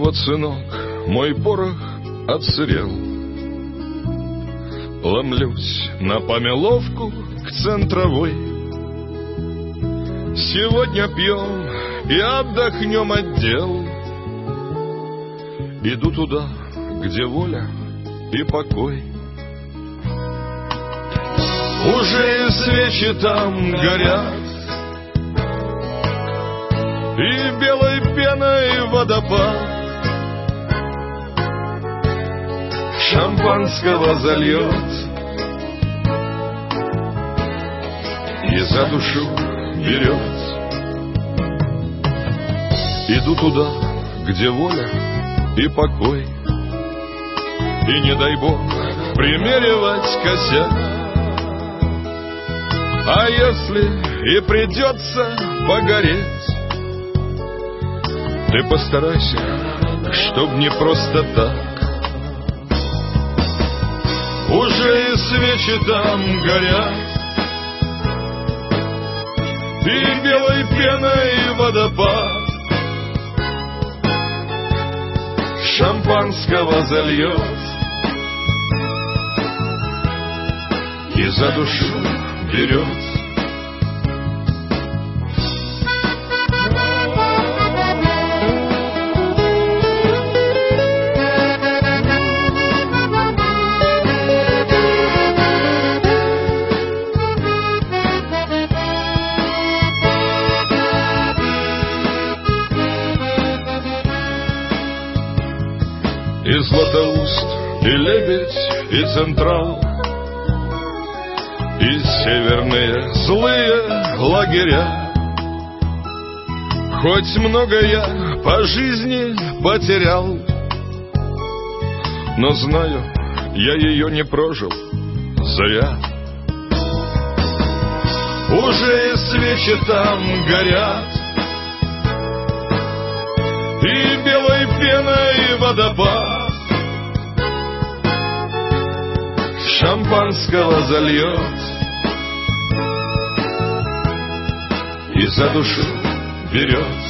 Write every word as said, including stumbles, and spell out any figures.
вот, сынок, мой порох отсырел. Ломлюсь на Помеловку к Центровой. Сегодня пьем и отдохнем от дел. Иду туда, где воля и покой. Уже и свечи там горят, и белой пеной водопад шампанского зальет и за душу берет. Иду туда, где воля и покой, и не дай бог примеривать косяк. А если и придется погореть, ты постарайся, чтоб не просто так. Уже и свечи там горят, и белой пеной водопад шампанского зальет и за душу берет. И Златоуст, и Лебедь, и Централ, и северные злые лагеря. Хоть много я по жизни потерял, но знаю, я ее не прожил зря. Уже и свечи там горят, и белой пеной водопад шампанского зальет и за душу берет.